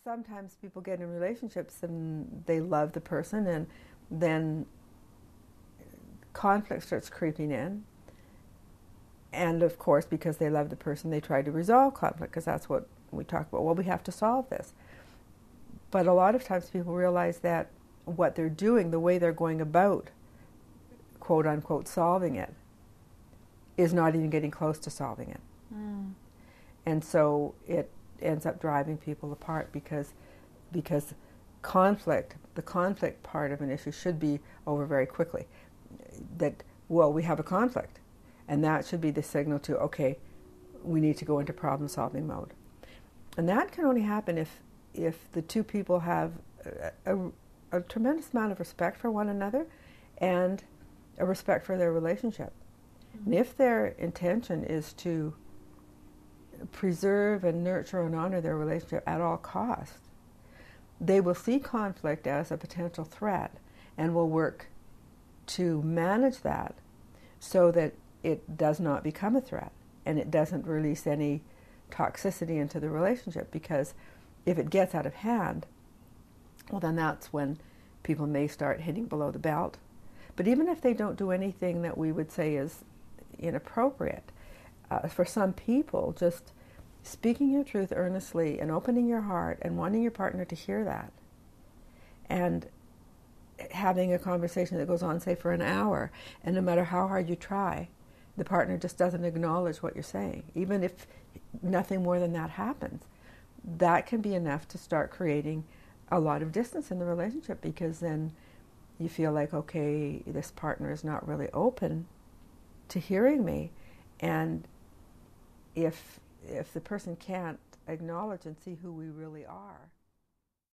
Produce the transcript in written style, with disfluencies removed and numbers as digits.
sometimes people get in relationships and they love the person, and then conflict starts creeping in. And of course, because they love the person, they try to resolve conflict, because that's what we talk about. Well, we have to solve this. But a lot of times people realize that what they're doing, the way they're going about, quote unquote, solving it, is not even getting close to solving it. Mm. And so it ends up driving people apart, because conflict, the conflict part of an issue, should be over very quickly. That, well, we have a conflict, and that should be the signal to, okay, we need to go into problem solving mode. And that can only happen if the two people have a tremendous amount of respect for one another and a respect for their relationship. And if their intention is to preserve and nurture and honor their relationship at all costs, they will see conflict as a potential threat and will work to manage that so that it does not become a threat and it doesn't release any toxicity into the relationship. Because if it gets out of hand, well, then that's when people may start hitting below the belt. But even if they don't do anything that we would say is inappropriate, for some people, just speaking your truth earnestly and opening your heart and wanting your partner to hear that, and having a conversation that goes on, say, for an hour, and no matter how hard you try, the partner just doesn't acknowledge what you're saying, even if nothing more than that happens, that can be enough to start creating a lot of distance in the relationship, because then you feel like, okay, this partner is not really open to hearing me. And if the person can't acknowledge and see who we really are,